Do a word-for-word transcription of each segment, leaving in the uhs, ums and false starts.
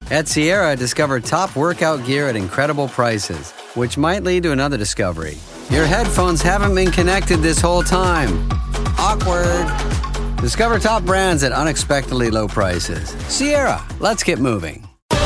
At Sierra, discover top workout gear at incredible prices, which might lead to another discovery. Your headphones haven't been connected this whole time. Awkward. Discover top brands at unexpectedly low prices. Sierra, let's get moving.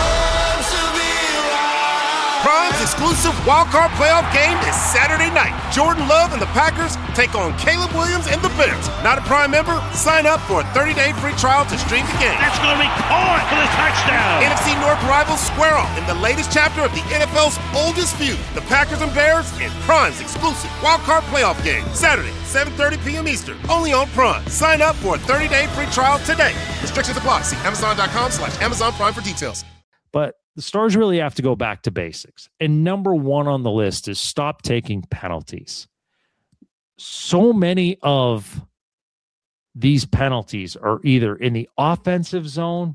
Prime's exclusive wildcard playoff game is Saturday night. Jordan Love and the Packers take on Caleb Williams and the Bears. Not a Prime member? Sign up for a thirty-day free trial to stream the game. That's going to be caught for the touchdown. N F C North rivals square off in the latest chapter of the N F L's oldest feud. The Packers and Bears in Prime's exclusive wildcard playoff game. Saturday, seven thirty p.m. Eastern. Only on Prime. Sign up for a thirty-day free trial today. Restrictions apply. See Amazon.com slash Amazon Prime for details. But the Stars really have to go back to basics. And number one on the list is stop taking penalties. So many of these penalties are either in the offensive zone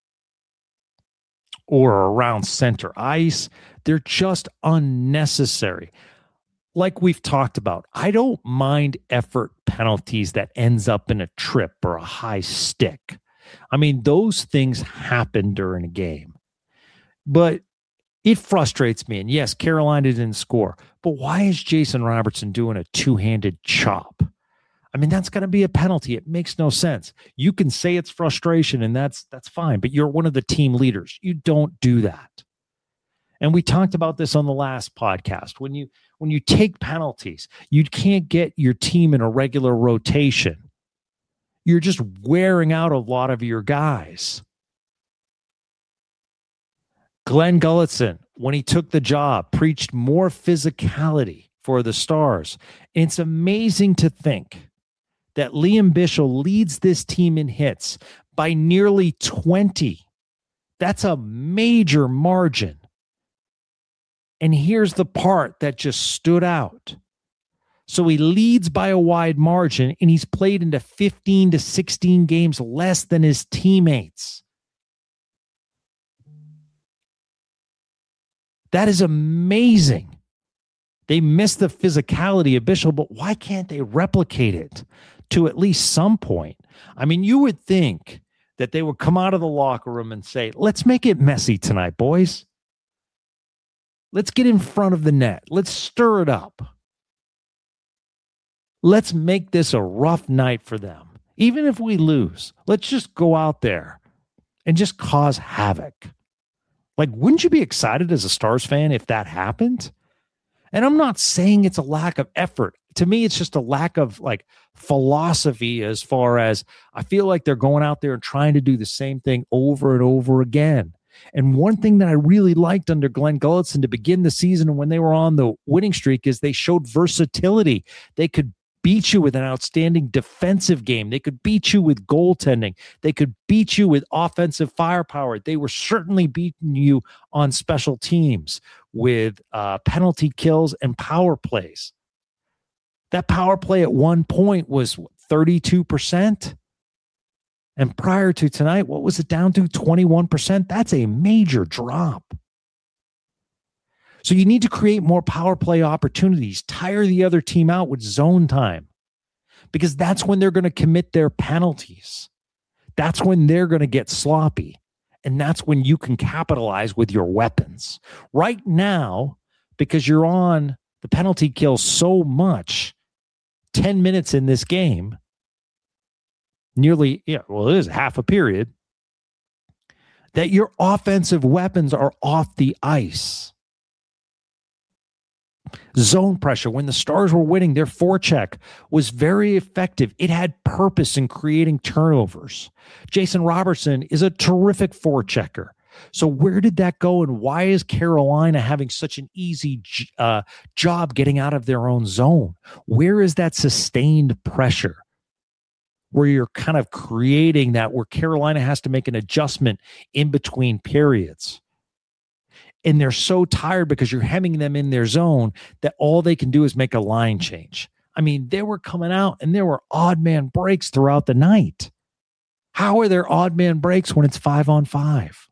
or around center ice. They're just unnecessary. Like we've talked about, I don't mind effort penalties that ends up in a trip or a high stick. I mean, those things happen during a game. But it frustrates me. And yes, Carolina didn't score. But why is Jason Robertson doing a two-handed chop? I mean, that's going to be a penalty. It makes no sense. You can say it's frustration, and that's that's fine. But you're one of the team leaders. You don't do that. And we talked about this on the last podcast. When you when you take penalties, you can't get your team in a regular rotation. You're just wearing out a lot of your guys. Glenn Gulutzan, when he took the job, preached more physicality for the Stars. And it's amazing to think that Liam Bichsel leads this team in hits by nearly twenty. That's a major margin. And here's the part that just stood out. So he leads by a wide margin, and he's played into fifteen to sixteen games less than his teammates. That is amazing. They missed the physicality of Bichsel, but why can't they replicate it to at least some point? I mean, you would think that they would come out of the locker room and say, let's make it messy tonight, boys. Let's get in front of the net. Let's stir it up. Let's make this a rough night for them. Even if we lose, let's just go out there and just cause havoc. Like, wouldn't you be excited as a Stars fan if that happened? And I'm not saying it's a lack of effort. To me, it's just a lack of like philosophy as far as I feel like they're going out there and trying to do the same thing over and over again. And one thing that I really liked under Glenn Gulutzan to begin the season and when they were on the winning streak is they showed versatility. They could beat you with an outstanding defensive game. They could beat you with goaltending. They could beat you with offensive firepower. They were certainly beating you on special teams with uh, penalty kills and power plays. That power play at one point was thirty-two percent. And prior to tonight, what was it down to? twenty-one percent. That's a major drop. So you need to create more power play opportunities, tire the other team out with zone time, because that's when they're going to commit their penalties. That's when they're going to get sloppy. And that's when you can capitalize with your weapons. Right now, because you're on the penalty kill so much, ten minutes in this game, nearly, yeah, well, it is half a period, that your offensive weapons are off the ice. Zone pressure. When the Stars were winning, their forecheck was very effective. It had purpose in creating turnovers. Jason Robertson is a terrific forechecker. So where did that go, and why is Carolina having such an easy uh, job getting out of their own zone? Where is that sustained pressure where you're kind of creating that, where Carolina has to make an adjustment in between periods? And they're so tired because you're hemming them in their zone that all they can do is make a line change. I mean, they were coming out and there were odd man breaks throughout the night. How are there odd man breaks when it's five on five?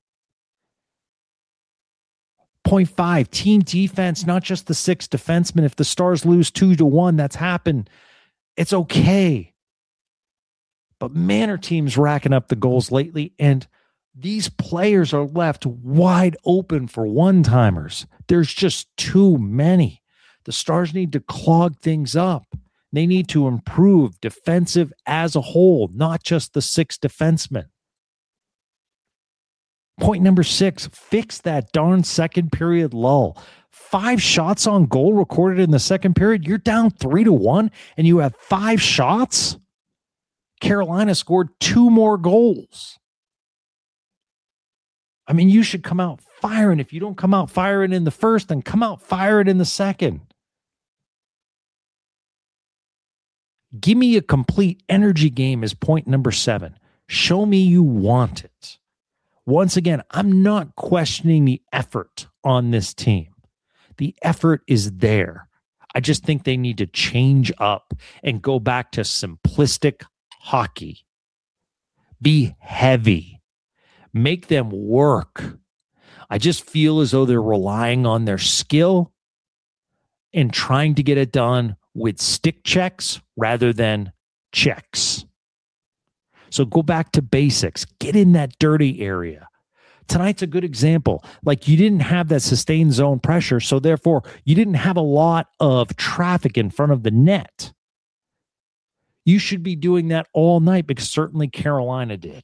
Point five, team defense, not just the six defensemen. If the Stars lose two to one, that's happened. It's okay. But man, are teams racking up the goals lately. And These players are left wide open for one-timers. There's just too many. The Stars need to clog things up. They need to improve defensive as a whole, not just the six defensemen. Point number six, fix that darn second period lull. Five shots on goal recorded in the second period. You're down three to one and you have five shots. Carolina scored two more goals. I mean, you should come out firing. If you don't come out firing in the first, then come out firing in the second. Give me a complete energy game is point number seven. Show me you want it. Once again, I'm not questioning the effort on this team. The effort is there. I just think they need to change up and go back to simplistic hockey. Be heavy. Make them work. I just feel as though they're relying on their skill and trying to get it done with stick checks rather than checks. So go back to basics. Get in that dirty area. Tonight's a good example. Like, you didn't have that sustained zone pressure, so therefore you didn't have a lot of traffic in front of the net. You should be doing that all night because certainly Carolina did.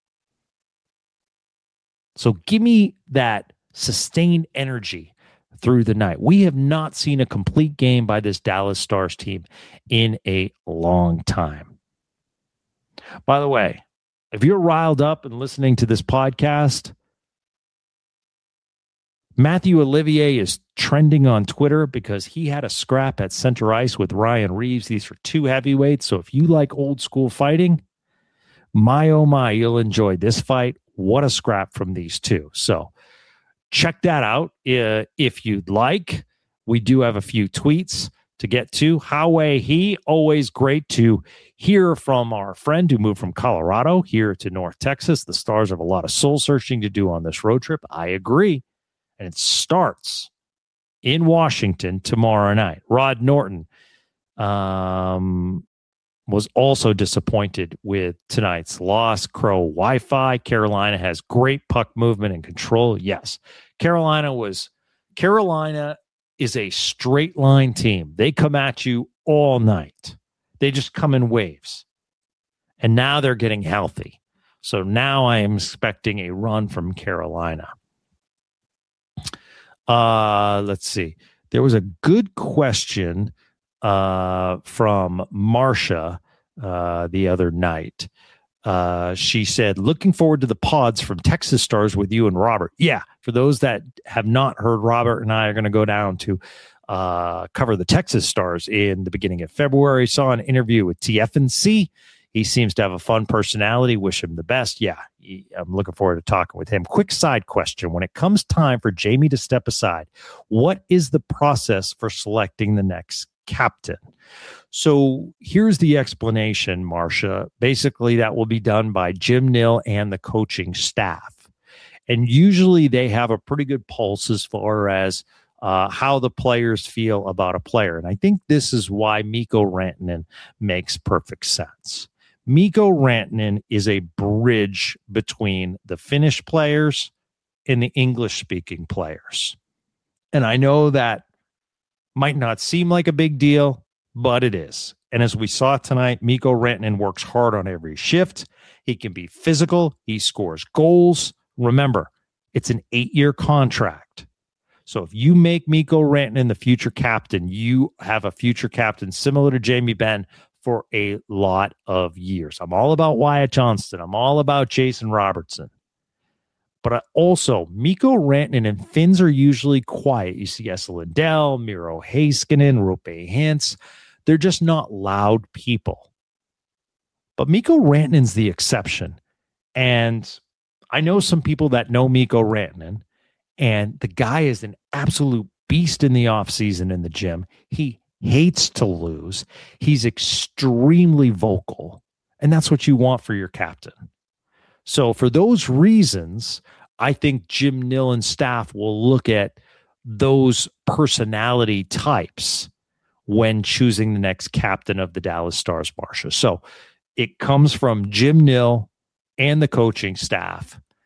So give me that sustained energy through the night. We have not seen a complete game by this Dallas Stars team in a long time. By the way, if you're riled up and listening to this podcast, Matthew Olivier is trending on Twitter because he had a scrap at center ice with Ryan Reeves. These are two heavyweights. So if you like old school fighting, my oh my, you'll enjoy this fight. What a scrap from these two. So check that out uh, if you'd like. We do have a few tweets to get to. Howie, he always great to hear from our friend who moved from Colorado here to North Texas. The Stars have a lot of soul searching to do on this road trip. I agree. And it starts in Washington tomorrow night. Rod Norton um, was also disappointed with tonight's loss. Crow Wi-Fi. Carolina has great puck movement and control. Yes. Carolina was Carolina is a straight line team. They come at you all night. They just come in waves. And now they're getting healthy. So now I am expecting a run from Carolina. Uh, let's see. There was a good question uh, from Marsha uh, the other night. Uh, she said, looking forward to the pods from Texas Stars with you and Robert. Yeah, for those that have not heard, Robert and I are going to go down to uh, cover the Texas Stars in the beginning of February. Saw an interview with T F N C. He seems to have a fun personality. Wish him the best. Yeah, he, I'm looking forward to talking with him. Quick side question. When it comes time for Jamie to step aside, what is the process for selecting the next captain? So here's the explanation, Marsha. Basically, that will be done by Jim Nill and the coaching staff. And usually they have a pretty good pulse as far as uh, how the players feel about a player. And I think this is why Mikko Rantanen makes perfect sense. Mikko Rantanen is a bridge between the Finnish players and the English-speaking players. And I know that might not seem like a big deal, but it is. And as we saw tonight, Mikko Rantanen works hard on every shift. He can be physical. He scores goals. Remember, it's an eight-year contract. So if you make Mikko Rantanen the future captain, you have a future captain similar to Jamie Benn for a lot of years. I'm all about Wyatt Johnston. I'm all about Jason Robertson. But I also, Mikko Rantanen and Finns are usually quiet. You see Esa Lindell, Miro Heiskanen, Roope Hintz. They're just not loud people. But Mikko Rantanen's the exception. And I know some people that know Mikko Rantanen, and the guy is an absolute beast in the offseason in the gym. He hates to lose. He's extremely vocal, and that's what you want for your captain. So for those reasons, I think Jim Nill and staff will look at those personality types when choosing the next captain of the Dallas Stars, Marsha. So it comes from Jim Nill and the coaching staff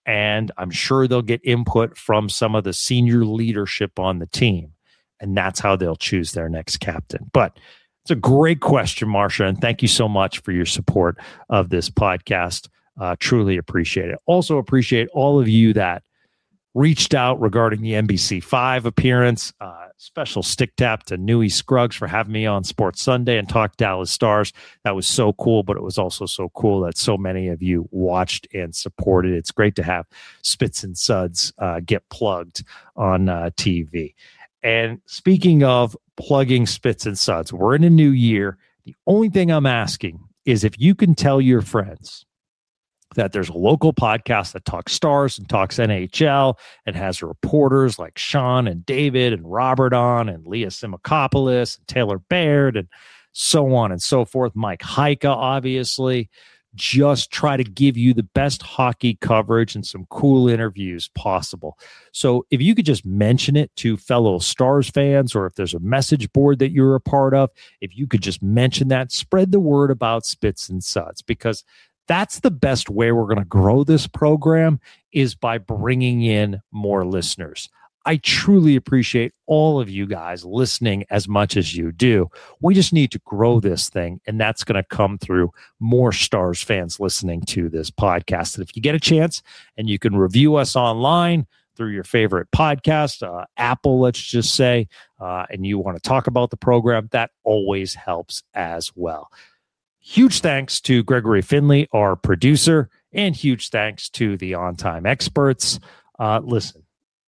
and I'm sure they'll get input from some of the senior leadership on the team, and that's how they'll choose their next captain. But it's a great question, Marcia, and thank you so much for your support of this podcast. Uh, truly appreciate it. Also appreciate all of you that reached out regarding the N B C five appearance. Uh, special stick tap to Newey Scruggs for having me on Sports Sunday and talk Dallas Stars. That was so cool, but it was also so cool that so many of you watched and supported. It's great to have Spits and Suds uh, get plugged on uh, T V. And speaking of plugging Spits and Suds, we're in a new year. The only thing I'm asking is if you can tell your friends that there's a local podcast that talks Stars and talks N H L and has reporters like Sean and David and Robert on and Leah Simakopoulos and Taylor Baird and so on and so forth. Mike Heika, obviously. Just try to give you the best hockey coverage and some cool interviews possible. So if you could just mention it to fellow Stars fans, or if there's a message board that you're a part of, if you could just mention that, spread the word about Spits and Suds, because that's the best way we're going to grow this program, is by bringing in more listeners. I truly appreciate all of you guys listening as much as you do. We just need to grow this thing, and that's going to come through more Stars fans listening to this podcast. And if you get a chance and you can review us online through your favorite podcast, uh, Apple, let's just say, uh, and you want to talk about the program, that always helps as well. Huge thanks to Gregory Finley, our producer, and huge thanks to the on-time experts. Uh, listen,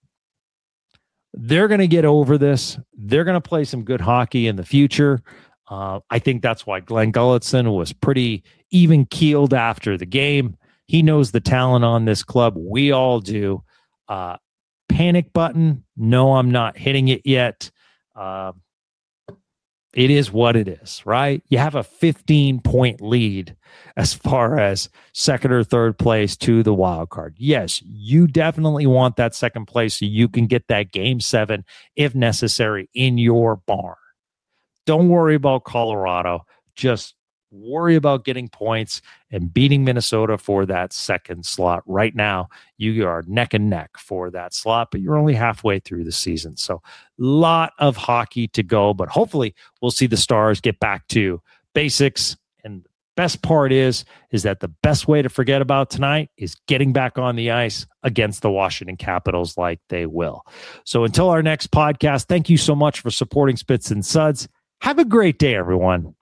they're going to get over this. They're going to play some good hockey in the future. Uh, I think that's why Glenn Gulletson was pretty even-keeled after the game. He knows the talent on this club. We all do. Uh, panic button. No, I'm not hitting it yet. Uh, It is what it is, right? You have a fifteen-point lead as far as second or third place to the wild card. Yes, you definitely want that second place so you can get that game seven, if necessary, in your barn. Don't worry about Colorado. Just worry about getting points and beating Minnesota for that second slot. Right now, you are neck and neck for that slot, but you're only halfway through the season. So a lot of hockey to go, but hopefully we'll see the Stars get back to basics. And the best part is, is that the best way to forget about tonight is getting back on the ice against the Washington Capitals like they will. So until our next podcast, thank you so much for supporting Spits and Suds. Have a great day, everyone.